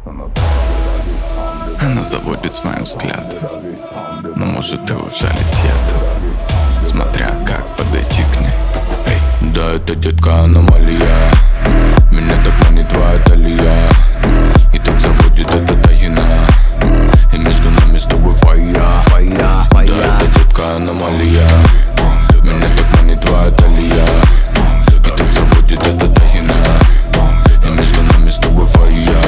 Она заводит своим взглядом, но может и ужалить ядом, смотря как подойти к ней. Эй. Да, это детка аномалия, меня так манит твоя талия, и так заводит эта тагина, и между нами с тобой фая. Да, это детка аномалия, меня так манит твоя талия, и так заводит эта тагина, и между нами с тобой фая.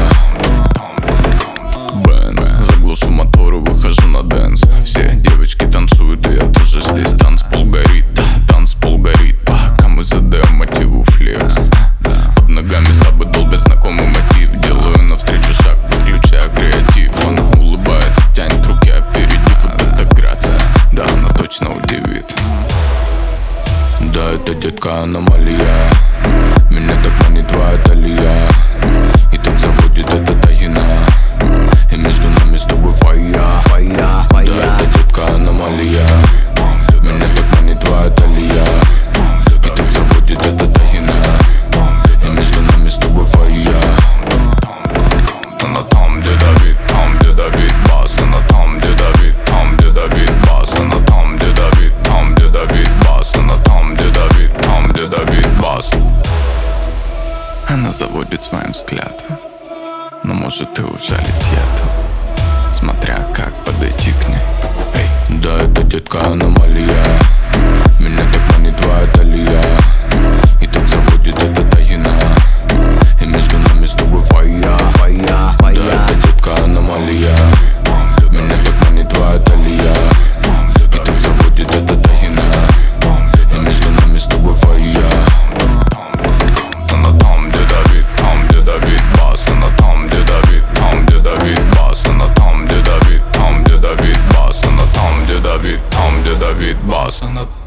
Заглушу мотор и выхожу на дэнс. Все девочки танцуют, и я тоже здесь. Танцпол горит, пока мы задаем мотиву флекс. Под ногами сабы долбят знакомый мотив. Делаю навстречу шаг, подключая креатив. Она улыбается, тянет руки аперитив. Вот эта грация, да, она точно удивит. Да, это детка аномалия, меня так манит твоя талия, и так заводит эта тагина, и между нами с тобой фая. Да, это детка аномалия, меня так манит твоя талия, и так заводит эта тагина, и между нами с тобой фая. Она там, где Давид бас. Она там, где Давид бас. Она там, где Давид бас. Она там, где Давид бас. Она заводит своим взглядом, но может и ужалить ядом, смотря как подойти к ней. Эй. Да, это детка аномалия, меня так манит твоя талия, и так заводит эта тагина, и между нами с тобой фая. Да, это детка аномалия, меня так манит твоя талия, и так заводит эта тагина, и между нами с тобой фая. Она там, где Давид бас. Она там, где Давид бас. Она там, где Давид бас. Она там, где Давид бас.